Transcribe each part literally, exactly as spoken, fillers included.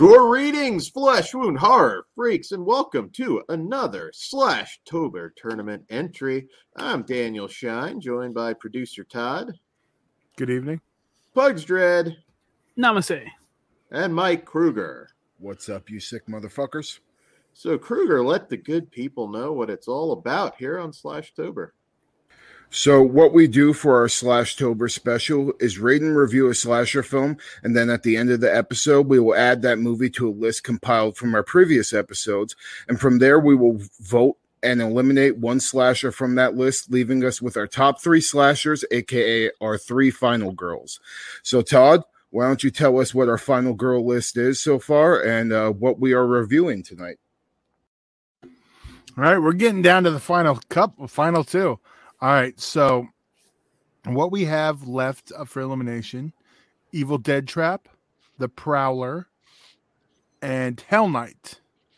Gore readings, flesh wound horror freaks, and welcome to another Slashtober tournament entry. I'm Daniel Shine, joined by producer Todd. Good evening. Pugs Dread. Namaste. And Mike Kruger. What's up, you sick motherfuckers? So Kruger, let the good people know what it's all about here on Slashtober. So what we do for our Slashtober special is rate and review a slasher film, and then at the end of the episode, we will add that movie to a list compiled from our previous episodes, and from there, we will vote and eliminate one slasher from that list, leaving us with our top three slashers, aka our three final girls. So Todd, why don't you tell us what our final girl list is so far, and uh, what we are reviewing tonight? All right, we're getting down to the final cup, final two. All right, so what we have left for elimination, Evil Dead Trap, The Prowler, and Hell Night.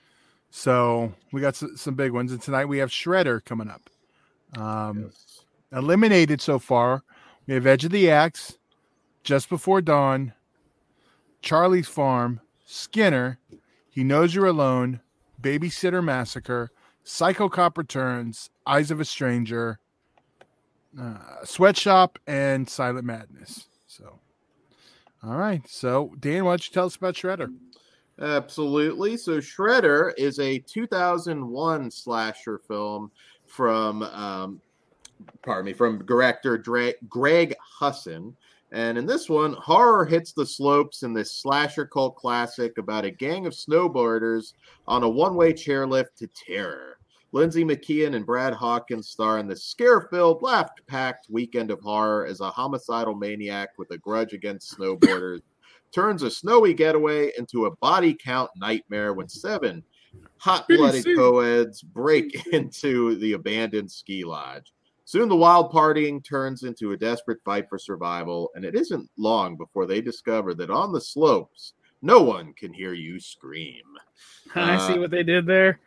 So we got some big ones, and tonight we have Shredder coming up. Um, yes. Eliminated so far, we have Edge of the Axe, Just Before Dawn, Charlie's Farm, Skinner, He Knows You're Alone, Babysitter Massacre, Psycho Cop Returns, Eyes of a Stranger, Uh, Sweatshop, and Silent Madness. So, all right. So, Dan, why don't you tell us about Shredder? Absolutely. So, Shredder is a two thousand one slasher film from, um, pardon me, from director Dre- Greg Husson. And in this one, horror hits the slopes in this slasher cult classic about a gang of snowboarders on a one-way chairlift to terror. Lindsay McKeon and Brad Hawkins star in the scare-filled, laugh-packed weekend of horror as a homicidal maniac with a grudge against snowboarders turns a snowy getaway into a body count nightmare when seven hot-blooded co-eds break into the abandoned ski lodge. Soon the wild partying turns into a desperate fight for survival, and it isn't long before they discover that on the slopes, no one can hear you scream. I uh, see what they did there.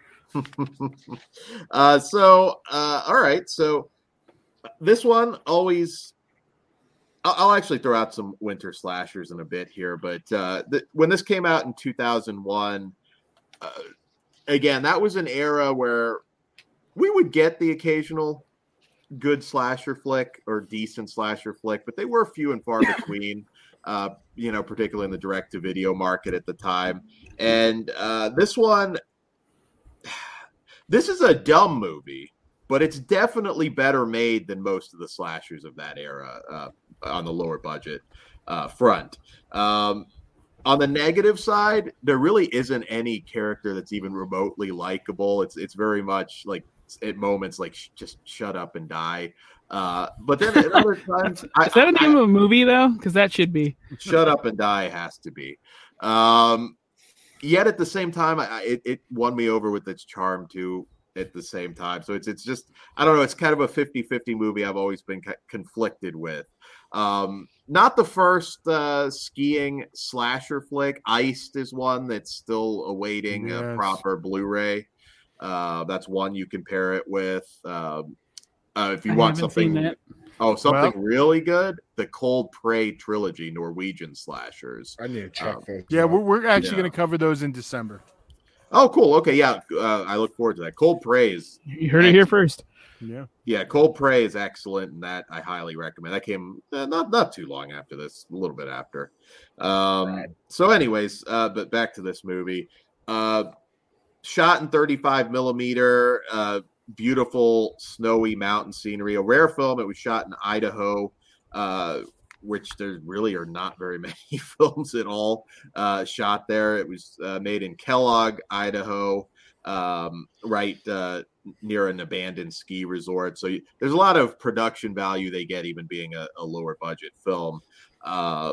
uh, so, uh, all right. So this one always, I'll, I'll actually throw out some winter slashers in a bit here, but uh, th- when this came out in two thousand one, uh, again, that was an era where we would get the occasional good slasher flick or decent slasher flick, but they were few and far between, uh, you know, particularly in the direct-to-video market at the time. And uh, this one, This is a dumb movie, but it's definitely better made than most of the slashers of that era uh, on the lower budget uh, front. Um, on the negative side, there really isn't any character that's even remotely likable. It's it's very much like at moments like sh- just shut up and die. Uh, but then at other times, I, is that a name I, of a movie though? Because that should be Shut Up and Die has to be. Um, Yet at the same time, I, it, it won me over with its charm too. At the same time, so it's it's just I don't know. It's kind of a fifty-fifty movie. I've always been co- conflicted with. Um, not the first uh, skiing slasher flick. Iced is one that's still awaiting yes. a proper Blu-ray. Uh, that's one you can pair it with. Um, uh, if you I want something. Oh, something well, really good? The Cold Prey trilogy, Norwegian slashers. I need to check um, those. Yeah, we're, we're actually yeah. going to cover those in December. Oh, cool. Okay, yeah. Uh, I look forward to that. Cold Prey is... You heard it here first. Yeah. Yeah, Cold Prey is excellent, and that I highly recommend. That came uh, not not too long after this, a little bit after. Um, right. So anyways, uh, but back to this movie. Uh, shot in thirty-five millimeter, uh, beautiful snowy mountain scenery, a rare film. It was shot in Idaho, uh, which there really are not very many films at all uh, shot there. It was uh, made in Kellogg, Idaho, um, right uh, near an abandoned ski resort. So you, there's a lot of production value they get, even being a, a lower budget film. Uh,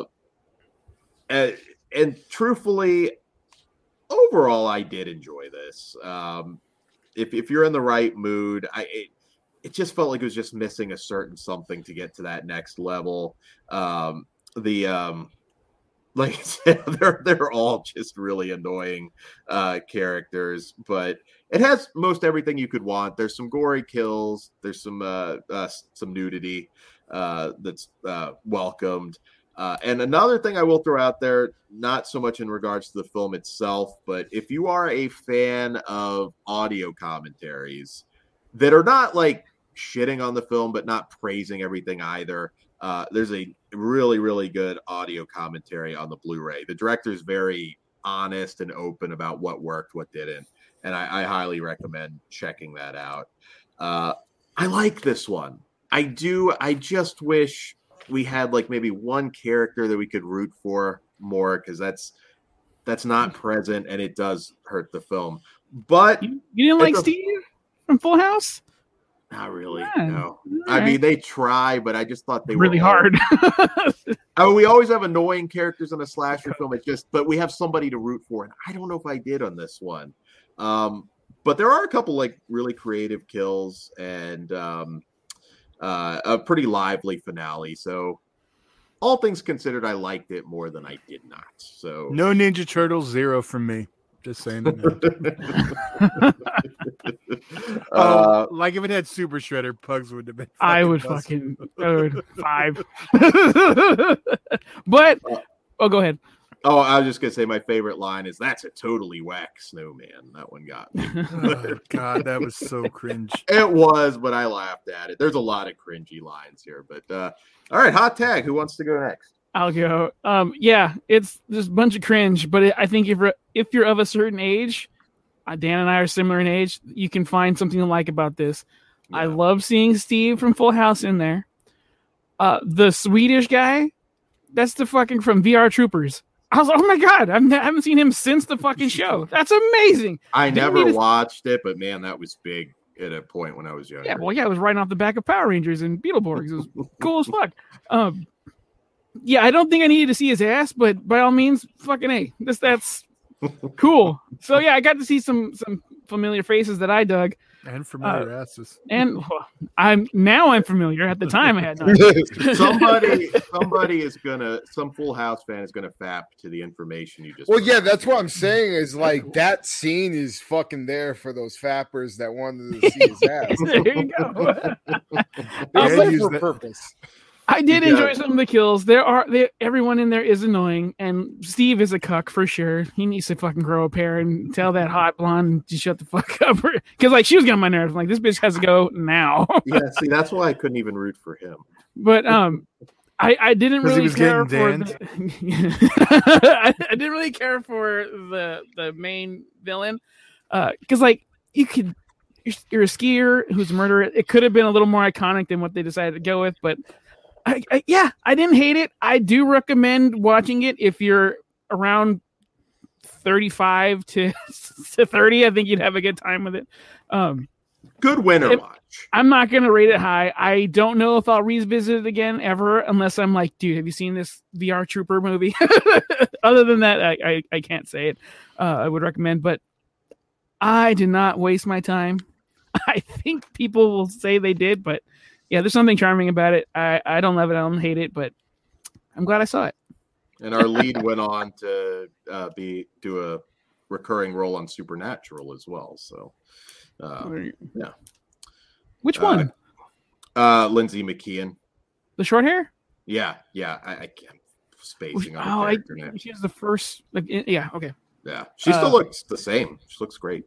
and, and truthfully, overall, I did enjoy this. Um, If if you're in the right mood, I it, it just felt like it was just missing a certain something to get to that next level. Um, the um, like I said, they're they're all just really annoying uh, characters, but it has most everything you could want. There's some gory kills. There's some uh, uh, some nudity uh, that's uh, welcomed. Uh, and another thing I will throw out there, not so much in regards to the film itself, but if you are a fan of audio commentaries that are not like shitting on the film, but not praising everything either, uh, there's a really, really good audio commentary on the Blu-ray. The director's very honest and open about what worked, what didn't. And I, I highly recommend checking that out. Uh, I like this one. I do. I just wish we had like maybe one character that we could root for more, because that's that's not present, and it does hurt the film. But you, you didn't like a, Steve from Full House? Not really. Yeah. No. Right. I mean, they try, but I just thought they really were hard. I mean, we always have annoying characters in a slasher film. It's just, but we have somebody to root for, and I don't know if I did on this one. Um, but there are a couple like really creative kills and um, uh, a pretty lively finale. So, all things considered, I liked it more than I did not. So, no Ninja Turtles, zero from me. Just saying. uh, oh, like if it had Super Shredder, Pugs would have been. I would awesome. fucking I would five. But oh, go ahead. Oh, I was just gonna say my favorite line is "That's a totally whack snowman." That one got me. Oh, God, that was so cringe. It was, but I laughed at it. There's a lot of cringy lines here, but uh, all right, hot tag. Who wants to go next? I'll go. Um, yeah, it's just a bunch of cringe, but it, I think if you're, if you're of a certain age, uh, Dan and I are similar in age, you can find something to like about this. Yeah. I love seeing Steve from Full House in there. Uh, the Swedish guy, that's the fucking from V R Troopers. I was like, oh my God, I've, I haven't seen him since the fucking show. That's amazing. I Didn't never need to- watched it, but man, that was big at a point when I was younger. Yeah, well, yeah, it was right off the back of Power Rangers and Beetleborgs. It was cool as fuck. Um, yeah, I don't think I needed to see his ass, but by all means, fucking A. This that's cool. So yeah, I got to see some some familiar faces that I dug, And familiar Uh, asses. and well, I'm now I'm familiar. At the time, I had not. somebody, somebody is gonna, some Full House fan is gonna fap to the information you just. Well, yeah, that's what I'm saying. Is like that scene is fucking there for those fappers that wanted to see his ass. There you go. It's Yeah, there use for that- purpose. I did Yeah. enjoy some of the kills. There are they, everyone in there is annoying, and Steve is a cuck for sure. He needs to fucking grow a pair and tell that hot blonde to shut the fuck up. Because like she was getting on my nerves. I'm like, this bitch has to go now. Yeah, see, that's why I couldn't even root for him. But um, I I didn't 'Cause he really was care for getting the, I, I didn't really care for the the main villain, because like you could you're, you're a skier who's a murderer. It could have been a little more iconic than what they decided to go with, but. I, I, yeah, I didn't hate it. I do recommend watching it if you're around thirty-five to, to thirty. I think you'd have a good time with it. Um, Good winter If- watch. I'm not going to rate it high. I don't know if I'll revisit it again ever, unless I'm like, dude, have you seen this V R Trooper movie? Other than that, I, I, I can't say it. Uh, I would recommend, but I did not waste my time. I think people will say they did, but yeah, there's something charming about it. I, I don't love it. I don't hate it, but I'm glad I saw it. And our lead went on to uh, be do a recurring role on Supernatural as well. So, uh, yeah. Which Uh, one? uh, Lindsay McKeon. The short hair? Yeah, yeah. I, I can't spacing on Oh, the I, character name. she was the first. Like, yeah, okay. Yeah, she still uh, looks the same. She looks great.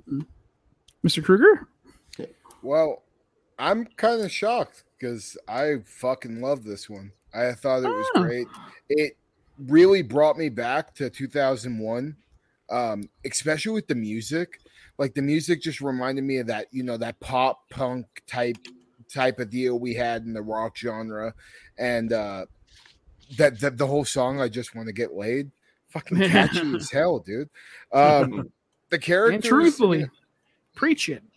Mister Kruger? Well, I'm kind of shocked because I fucking love this one. I thought it was Oh. great. It really brought me back to two thousand one, um, especially with the music. Like the music just reminded me of that, you know, that pop punk type type of deal we had in the rock genre, and uh, that, that the whole song "I Just Want to Get Laid" fucking catchy as hell, dude. Um, the characters, And truthfully, preach it.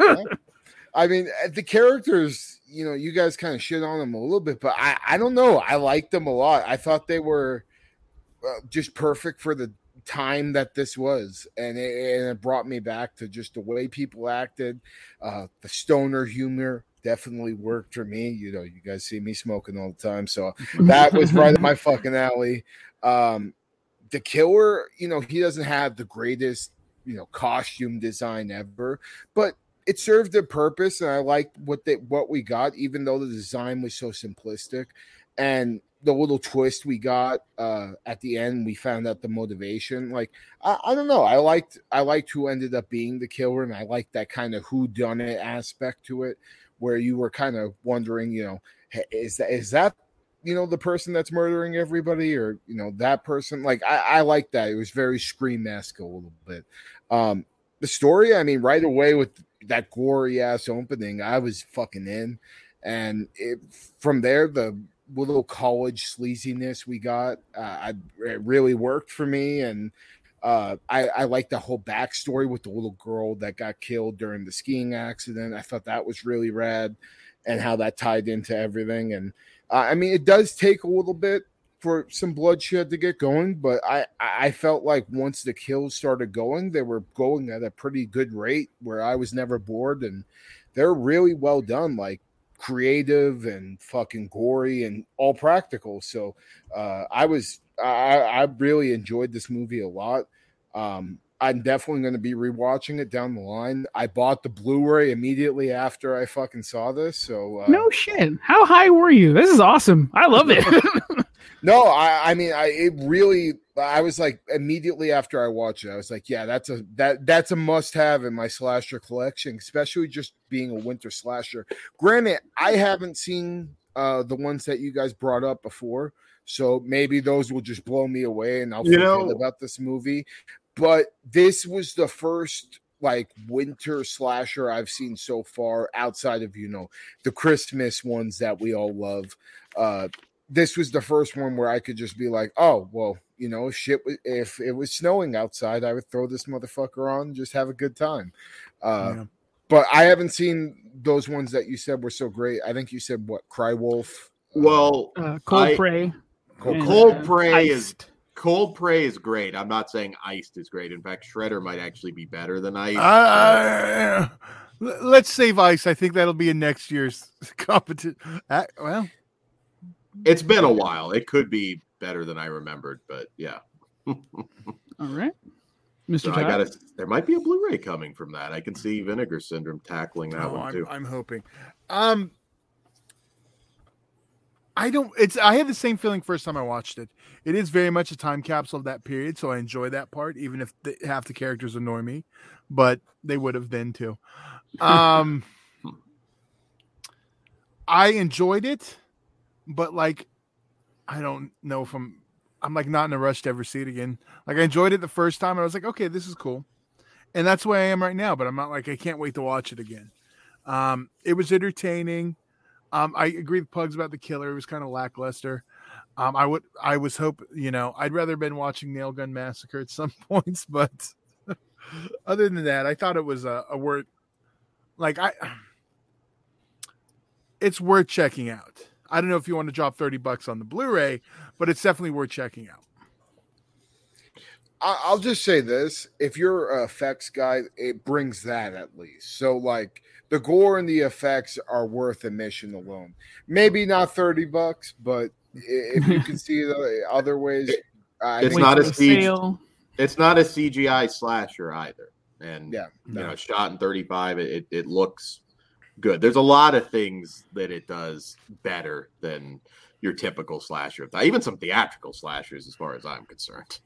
I mean, the characters, you know, you guys kind of shit on them a little bit, but I, I don't know. I liked them a lot. I thought they were uh, just perfect for the time that this was. And it, and it brought me back to just the way people acted. Uh, the stoner humor definitely worked for me. You know, you guys see me smoking all the time. So that was right up my fucking alley. Um, the killer, you know, he doesn't have the greatest, you know, costume design ever, but it served a purpose, and I liked what they what we got, even though the design was so simplistic. and the little twist we got uh, at the end, we found out the motivation. Like, I, I don't know. I liked I liked who ended up being the killer, and I liked that kind of whodunit aspect to it, where you were kind of wondering, you know, is that is that you know the person that's murdering everybody, or you know that person? Like, I, I like that. It was very Scream-esque a little bit. Um, the story, I mean, right away with that gory ass opening, I was fucking in, and it, from there the little college sleaziness we got, uh, I, it really worked for me. And uh, I, I like the whole backstory with the little girl that got killed during the skiing accident. I thought that was really rad, and how that tied into everything. And uh, I mean, it does take a little bit for some bloodshed to get going, but I, I felt like once the kills started going, they were going at a pretty good rate where I was never bored, and they're really well done. Like, creative and fucking gory and all practical. So uh I was I, I really enjoyed this movie a lot. um I'm definitely going to be rewatching it down the line. I bought the Blu-ray immediately after I fucking saw this. So uh, no shit. How high were you? This is awesome. I love it. No, I, I mean, I it really. I was like immediately after I watched it, I was like, yeah, that's a that that's a must-have in my slasher collection, especially just being a winter slasher. Granted, I haven't seen uh, the ones that you guys brought up before, so maybe those will just blow me away, and I'll You forget know- about this movie. But this was the first like winter slasher I've seen so far, outside of you know the Christmas ones that we all love. Uh, This was the first one where I could just be like, oh, well, you know, if shit, if it was snowing outside, I would throw this motherfucker on and just have a good time. Uh, Yeah. But I haven't seen those ones that you said were so great. I think you said, what, Cry Wolf? Well, uh, Cold I- Prey. Cold and, Cold uh, Prey is Iced. Cold Prey is great. I'm not saying Iced is great. In fact, Shredder might actually be better than Iced. Uh, let's save Ice. I think that'll be in next year's competition. Uh, well, It's been a while. It could be better than I remembered, but yeah. All right. Mister So I Todd? gotta. There might be a Blu-ray coming from that. I can see Vinegar Syndrome tackling that oh, one I'm, too. I'm hoping. Um, I don't. It's. I had the same feeling first time I watched it. It is very much a time capsule of that period, so I enjoy that part, even if the, half the characters annoy me, but they would have been too. Um, I enjoyed it, but like, I don't know if I'm. I'm like not in a rush to ever see it again. Like I enjoyed it the first time, and I was like, okay, this is cool, and that's where I am right now. But I'm not like I can't wait to watch it again. Um, it was entertaining. Um, I agree with Pugs about the killer. It was kind of lackluster. Um, I would, I was hope, you know, I'd rather been watching Nail Gun Massacre at some points, but other than that, I thought it was a, a word. Like I, it's worth checking out. I don't know if you want to drop thirty bucks on the Blu-ray, but it's definitely worth checking out. I- I'll just say this: if you're an effects guy, it brings that at least. So, like, the gore and the effects are worth admission alone. Maybe not thirty bucks, but if you can see it other ways, I It's think not Wait a for the siege. sale. It's not a C G I slasher either, and Yeah, you no. know, shot in thirty-five, it, it it looks good. There's a lot of things that it does better than your typical slasher. Even some theatrical slashers, as far as I'm concerned.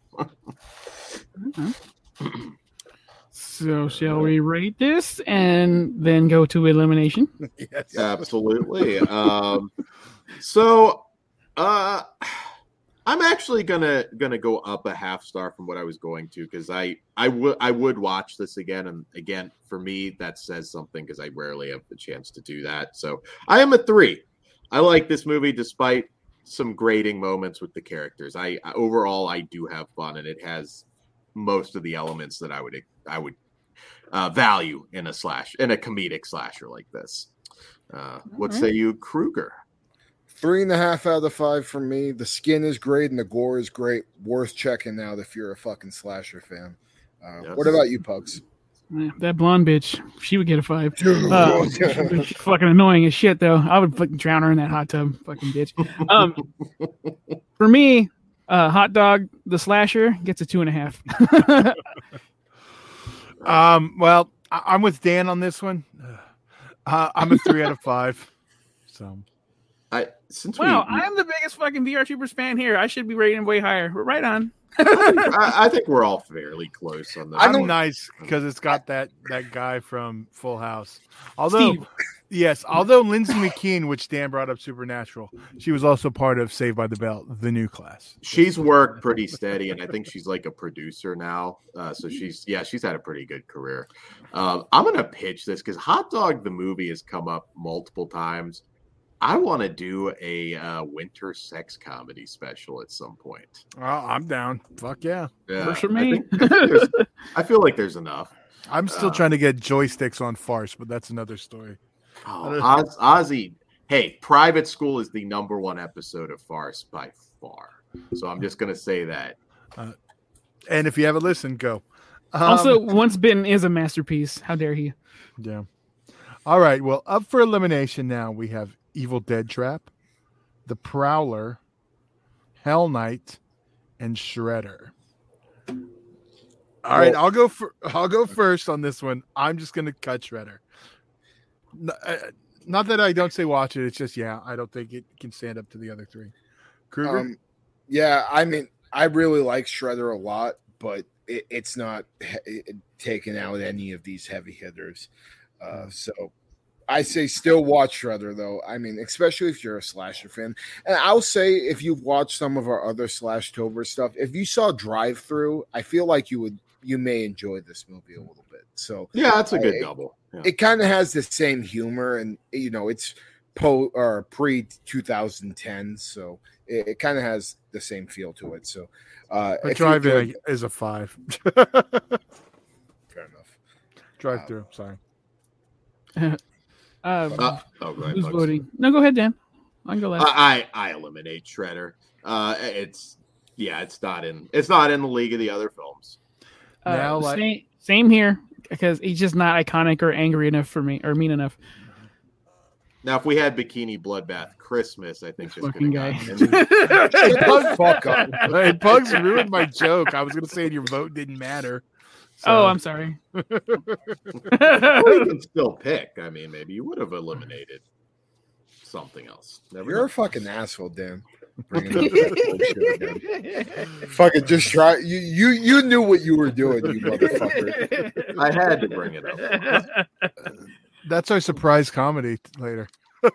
So shall we rate this and then go to elimination? Yes. Absolutely. um, so, uh, I'm actually gonna gonna go up a half star from what I was going to, because I I would I would watch this again, and again for me that says something because I rarely have the chance to do that. So I am a three. I like this movie despite some grating moments with the characters. I, I overall I do have fun, and it has most of the elements that I would I would uh, value in a slash in a comedic slasher like this. Uh, what right. say you, Kruger? Three and a half out of five from me. The skin is great and the gore is great. Worth checking out if you're a fucking slasher fan. Uh, Yes. What about you, Pugs? Yeah, that blonde bitch, she would get a five. Dude. Uh, she's fucking annoying as shit, though. I would fucking drown her in that hot tub, fucking bitch. Um, for me, uh, Hot Dog the Slasher gets a two and a half. Um, well, I- I'm with Dan on this one. Uh, I'm a three out of five. So I since wow, we, I'm the biggest fucking V R Troopers fan here. I should be rating way higher. We're right on. I, I think we're all fairly close on this. I'm nice because it's got that that guy from Full House. Although, Steve. yes, although Lindsay McKean, which Dan brought up, Supernatural, she was also part of Saved by the Bell, the new class. She's worked pretty steady, and I think she's like a producer now. Uh, so she's yeah, she's had a pretty good career. Um, I'm gonna pitch this because Hot Dog the movie has come up multiple times. I want to do a uh, winter sex comedy special at some point. Oh, I'm down. Fuck yeah. Yeah, Works for I, me. think, I, think there's- I feel like there's enough. I'm still Uh, trying to get joysticks on Farce, but that's another story. Oh, Oz, Ozzy, hey, Private School is the number one episode of Farce by far. So I'm just gonna say that. Uh, and if you haven't listened, go. Um, Also, Once Bitten is a masterpiece. How dare he? yeah. All right. Well, up for elimination now, we have Evil Dead Trap, The Prowler, Hell Knight, and Shredder. All right, Well- I'll go for I'll go first on this one. I'm just gonna cut Shredder. N- uh, Not that I don't say watch it. It's just yeah, I don't think it can stand up to the other three. Kruger. Um, yeah, I mean, I really like Shredder a lot, but it, it's not he- it, taking out any of these heavy hitters. Uh, so I say still watch Shredder, though. I mean, especially if you're a slasher fan. And I'll say if you've watched some of our other Slashtober stuff, if you saw Drive Through, I feel like you would you may enjoy this movie a little bit. So Yeah, that's a good I- double. Yeah. it kind of has the same humor, and you know it's po or pre twenty ten, so it, it kind of has the same feel to it. So uh but if you Drive enjoyed- In is a five. fair enough. Drive Wow. through. Sorry. Um, Uh, oh, go ahead, who's Bugs. voting? No, go ahead, Dan. I can go last. I, I I eliminate Shredder. Uh, it's yeah, it's not in it's not in the league of the other films. Uh, now, like- same, same here because he's just not iconic or angry enough for me or mean enough. Now, if we had Bikini Bloodbath Christmas, I think this could Fucking have guy. gotten in. Hey, Pug, fuck up. Hey, Bugs ruined my joke. I was gonna say your vote didn't matter. So- Oh, I'm sorry. Well, you can still pick. I mean, maybe you would have eliminated something else. Never You're know. a fucking asshole, Dan. Bringing up that bullshit again. Fucking just try. You you you knew what you were doing, you motherfucker. I had to bring it up. That's our surprise comedy t- later.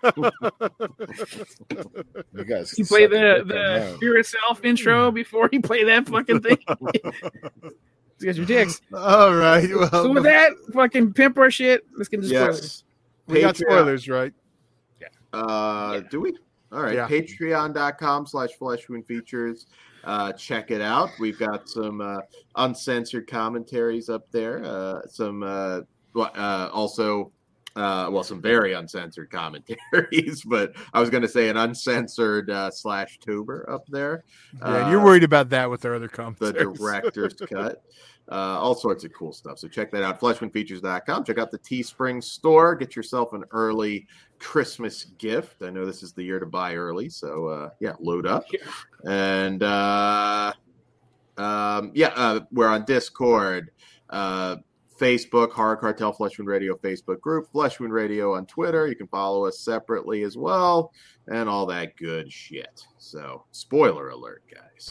You guys. You play suck the dick on the that. Fear Itself intro before you play that fucking thing. You guys are dicks. All right. Well, So with that, fucking pimp our shit. Let's get into spoilers. Yes. we got Patreon- spoilers, right? Uh, do we? All right. Yeah. Patreon.com slash Flesh Wound Features. Uh, check it out. We've got some uh, uncensored commentaries up there. Uh, some uh, well, uh, also, uh, well, some very uncensored commentaries. But I was going to say an uncensored uh, slash tuber up there. Yeah, Uh, you're worried about that with our other the commentaries. director's cut. Uh, all sorts of cool stuff. So check that out. flesh wound features dot com. Check out the Teespring store. Get yourself an early Christmas gift. I know this is the year to buy early. So, uh, yeah, load up. And, uh, um, yeah, uh, we're on Discord, uh, Facebook, Horror Cartel Flesh Wound Radio Facebook group, Flesh Wound Radio on Twitter. You can follow us separately as well, and all that good shit. So, spoiler alert, guys.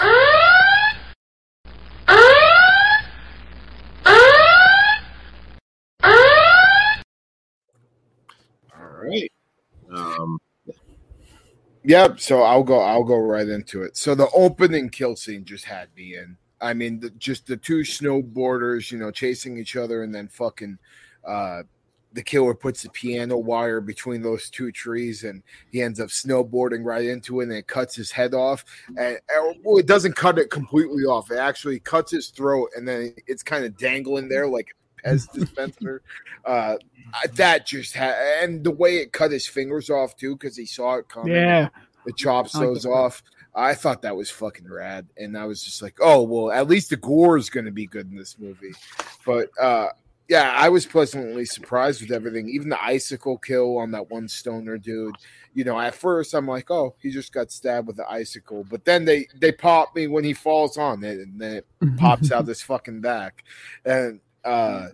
All right. Um, Yep. So I'll go. I'll go right into it. So the opening kill scene just had me in. I mean, the, just the two snowboarders, you know, chasing each other, and then fucking uh, the killer puts the piano wire between those two trees, and he ends up snowboarding right into it, and it cuts his head off. And uh, well, it doesn't cut it completely off. It actually cuts his throat, and then it's kind of dangling there like a Pez dispenser. Uh, that just had, and the way it cut his fingers off too, because he saw it coming. Yeah. It chops I like those that. off. I thought that was fucking rad, and I was just like, oh well, at least the gore is going to be good in this movie. But uh, yeah, I was pleasantly surprised with everything. Even the icicle kill on that one stoner dude. You know, at first I'm like, oh, he just got stabbed with the icicle, but then they they pop me when he falls on it, and then it pops out his fucking back. And uh,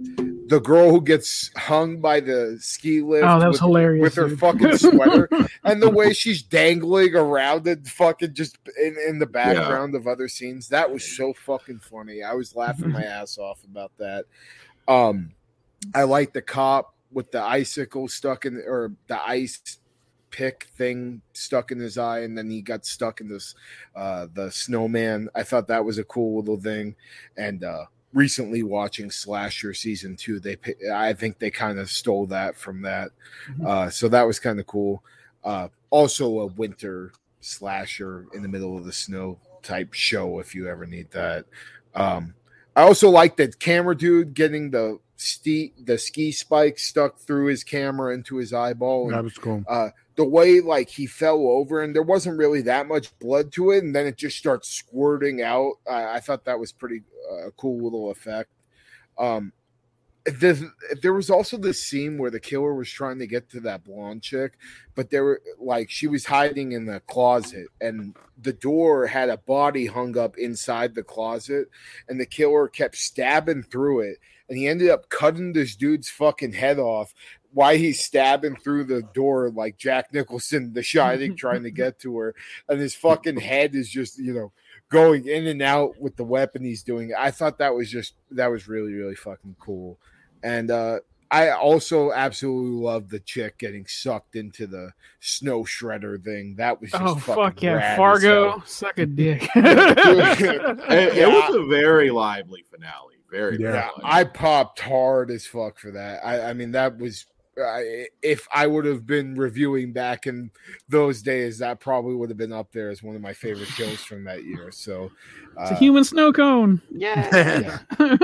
the girl who gets hung by the ski lift. Oh, that was with, hilarious with her dude. fucking sweater, and the way she's dangling around it, fucking just in, in the background yeah. of other scenes. That was so fucking funny. I was laughing my ass off about that. Um, I like the cop with the icicle stuck in, or the ice pick thing stuck in his eye, and then he got stuck in this uh the snowman. I thought that was a cool little thing. And uh recently watching Slasher season two, they I think they kind of stole that from that. Uh so that was kind of cool. Uh also a winter slasher in the middle of the snow type show if you ever need that. um I also like that camera dude getting the ski the ski spike stuck through his camera into his eyeball. And, that was cool. Uh, the way like he fell over and there wasn't really that much blood to it, and then it just starts squirting out. Uh, I thought that was pretty uh, cool little effect. Um, the, there was also this scene where the killer was trying to get to that blonde chick, but there were like she was hiding in the closet, and the door had a body hung up inside the closet, and the killer kept stabbing through it, and he ended up cutting this dude's fucking head off. Why he's stabbing through the door like Jack Nicholson, The Shining, trying to get to her, and his fucking head is just, you know, going in and out with the weapon he's doing. I thought that was just that was really really fucking cool. And uh, I also absolutely love the chick getting sucked into the snow shredder thing. That was just oh fuck yeah, rad Fargo, suck a dick. it, it yeah. was a very lively finale. Very yeah. very Yeah, lively. I popped hard as fuck for that. I, I mean, that was. I, if I would have been reviewing back in those days, that probably would have been up there as one of my favorite kills from that year. So, uh, it's a human snow cone. Yeah. yeah.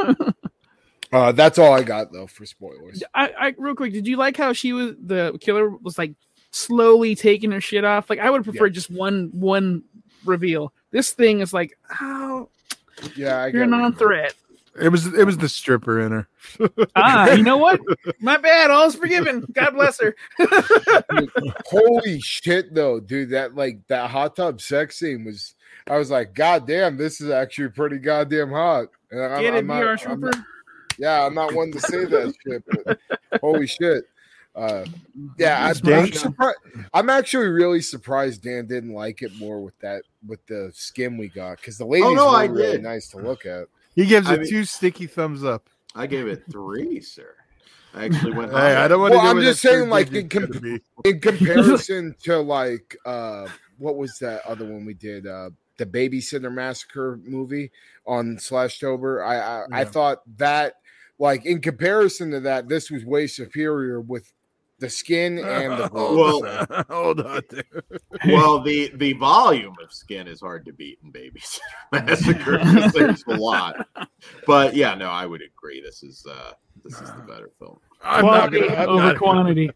uh, that's all I got though for spoilers. I, I real quick, did you like how she was the killer was like slowly taking her shit off? Like I would prefer yeah. just one one reveal. This thing is like, oh, yeah, I you're a non-threat. It was it was the stripper in her. ah, you know what? My bad. All's forgiven. God bless her. Dude, holy shit, though, dude! That like that hot tub sex scene was. I was like, God damn, this is actually pretty goddamn hot. And I'm, Get it, I'm not, V R I'm trooper. not, yeah, I'm not one to say that shit, but holy shit. Uh, yeah, I, I'm surprised. I'm actually really surprised Dan didn't like it more with that with the skin we got, because the ladies oh, no, were I really did. nice to look at. He gives I it mean, two sticky thumbs up. I gave it three, sir. I actually went. Hey, I don't want to. Well, know I'm just saying, like in, com- be. in comparison to like uh, what was that other one we did? Uh, the Babysitter Massacre movie on Slashtober. I I, yeah. I thought that like in comparison to that, this was way superior with the skin and the blood. Well, hold on. Dude. Well, the the volume of skin is hard to beat in Babysitter Massacre. There's a lot, but yeah, no, I would agree. This is uh, this is the better film. I'm Quality not gonna, I'm over not quantity.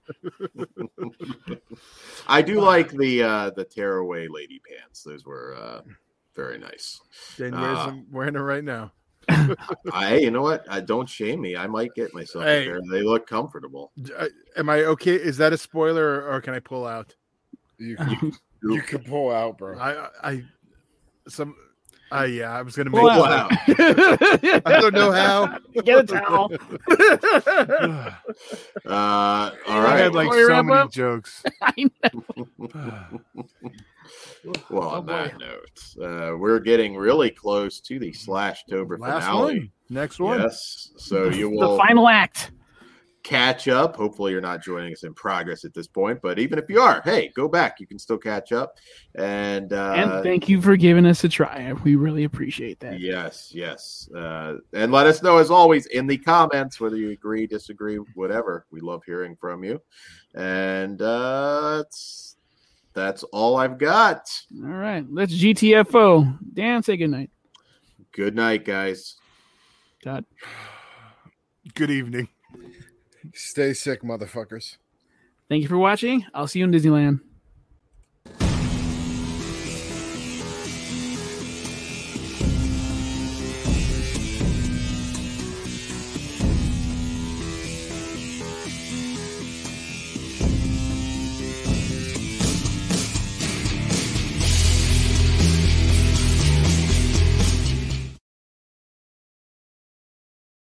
I do like the uh, the tearaway lady pants. Those were uh, very nice. Dan wears Uh, them, wearing them right now. I, you know what? I don't shame me. I might get myself Hey. a pair. They look comfortable. Uh, Am I okay? Is that a spoiler, or, or can I pull out? You, you, you can pull out, bro. I, I, some, uh, yeah, I was gonna make. Pull Pull out. out. I don't know how. Get a towel. Uh, all I right. had like Before we so wrap many up? jokes. I know. Well, Oh, on boy. that note, uh, we're getting really close to the Slashtober Last finale. one, next one. Yes, so you The will final act. catch up. Hopefully, you're not joining us in progress at this point, but even if you are, hey, go back. You can still catch up. And, uh, And thank you for giving us a try. We really appreciate that. yes, yes. Uh, and let us know, as always, in the comments whether you agree, disagree, whatever. We love hearing from you. And uh, that's, that's all I've got. All right. Let's G T F O. Dan, say goodnight. Good night, guys. Todd. Good evening. Stay sick, motherfuckers. Thank you for watching. I'll see you in Disneyland.